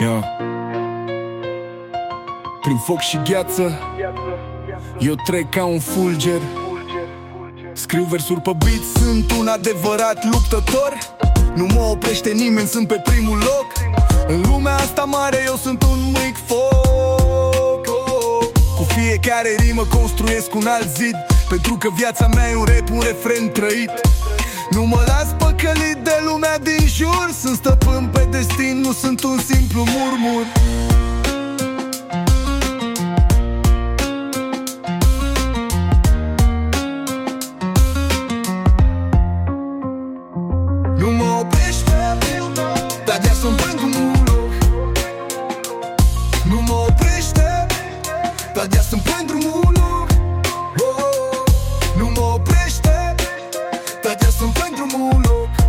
Yo. Prin foc și gheață eu trec ca un fulger. Scriu versuri pe beat, sunt un adevărat luptător. Nu mă oprește nimeni, sunt pe primul loc. În lumea asta mare eu sunt un mic foc. Cu fiecare rimă construiesc un alt zid, pentru că viața mea e un rap, un refren trăit. Nu mă las păcălit de lumea din jur, sunt stăpân pe destin, nu sunt un simplu murmur. Nu mă oprește, dar de-aia sunt pentru mult. Nu mă oprește, dar de-aia sunt pentru mult. Nu mă oprește, dar de-aia sunt pentru mult.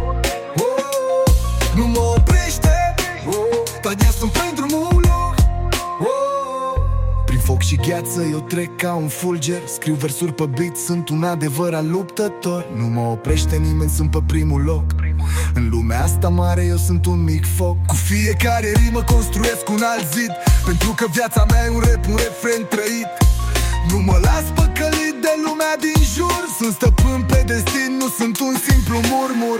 Nu mă oprește, dar de-aia sunt pentru mult. Prin foc și gheață eu trec ca un fulger. Scriu versuri pe beat, sunt un adevărat luptător. Nu mă oprește nimeni, sunt pe primul loc. În lumea asta mare eu sunt un mic foc. Cu fiecare rimă construiesc un alt zid, pentru că viața mea e un rap, un refren trăit. Nu mă las păcălit de lumea din jur, sunt stăpân pe destin, nu sunt un simplu murmur.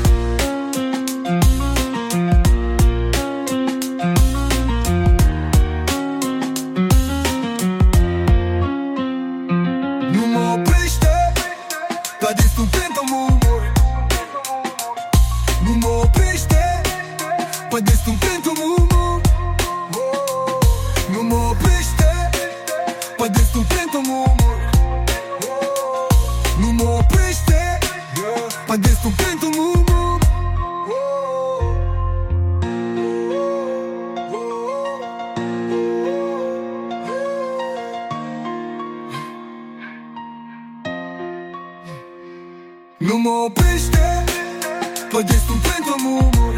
Nu mă oprește, dar destul pentru murmur. Nu mă oprește, păi destul pentru murmur. Nu mă oprește, păi destul pentru murmur. Nu mă oprește, păi destul pentru murmur. Nu mă oprește, păi destul pentru murmur.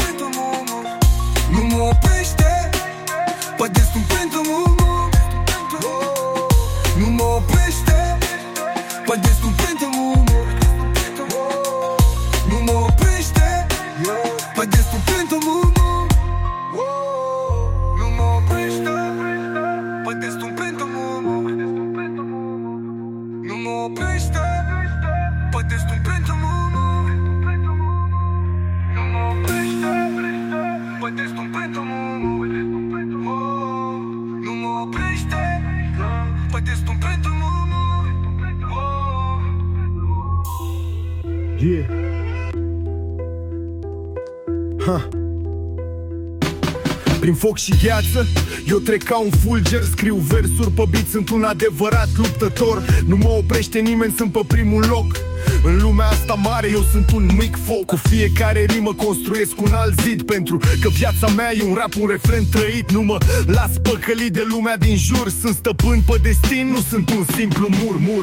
Nu mă oprește, păi destul pentru murmur. Nu mă oprește, păi destul pentru murmur. Nu mă oprește, păi destul pentru murmur. Nu mă oprește, păi destul pentru murmur. Nu mă oprește, păi destul pentru murmur. Nu mă oprește, păi destul pentru murmur. Nu mă oprește, păi destul pentru murmur. Yeah. Ha. Prin foc și gheață eu trec ca un fulger. Scriu versuri pe beat, sunt un adevărat luptător. Nu mă oprește nimeni, sunt pe primul loc. În lumea asta mare eu sunt un mic foc. Cu fiecare rimă construiesc un alt zid, pentru că viața mea e un rap, un refren trăit. Nu mă las păcălit de lumea din jur, sunt stăpân pe destin, nu sunt un simplu murmur.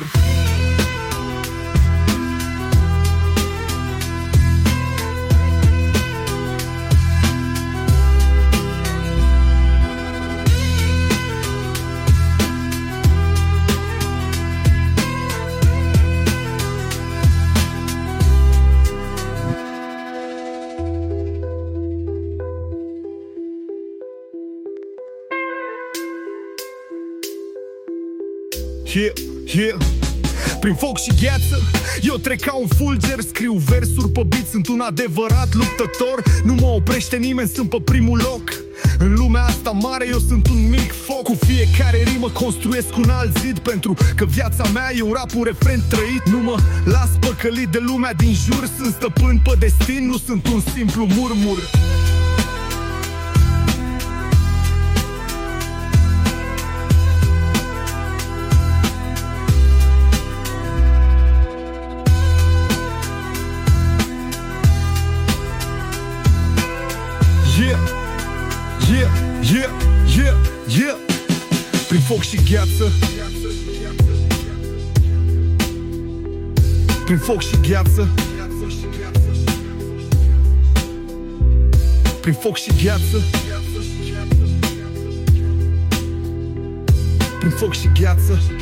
Yeah, yeah. Prin foc și gheață eu trec ca un fulger. Scriu versuri pe beat, sunt un adevărat luptător. Nu mă oprește nimeni, sunt pe primul loc. În lumea asta mare eu sunt un mic foc. Cu fiecare rimă construiesc un alt zid, pentru că viața mea e un rap, un refren trăit. Nu mă las păcălit de lumea din jur, sunt stăpân pe destin, nu sunt un simplu murmur. Yeah, yeah, yeah, yeah, yeah. Prin foc și gheață. Prin foc și gheață. Prin foc și gheață. Prin foc și gheață.